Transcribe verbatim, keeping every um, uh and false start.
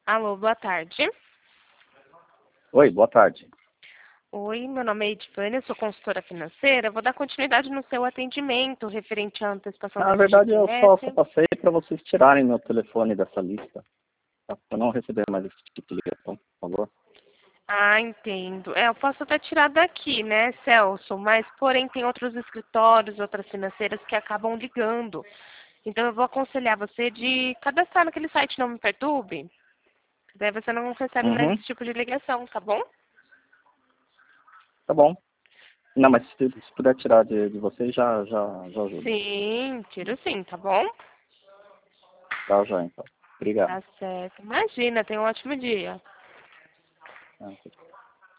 Alô, boa tarde. Oi, boa tarde. Oi, meu nome é Edvânia, sou consultora financeira. Vou dar continuidade no seu atendimento referente à antecipação do Na verdade, eu só, só F G T S. passei para vocês tirarem meu telefone dessa lista. Para eu não receber mais esse tipo de ligação, por favor. Ah, entendo. É, eu posso até tirar daqui, né, Celso? Mas, porém, tem outros escritórios, outras financeiras que acabam ligando. Então, eu vou aconselhar você de cadastrar naquele site Não Me Perturbe. Daí você não recebe mais Uhum, esse tipo de ligação, tá bom? tá bom. Não, mas se, se puder tirar de, de vocês, já, já, já ajuda. Sim, tiro sim, tá bom? Tá, já, então. Obrigado. Tá certo. Imagina, tenha um ótimo dia. Ah,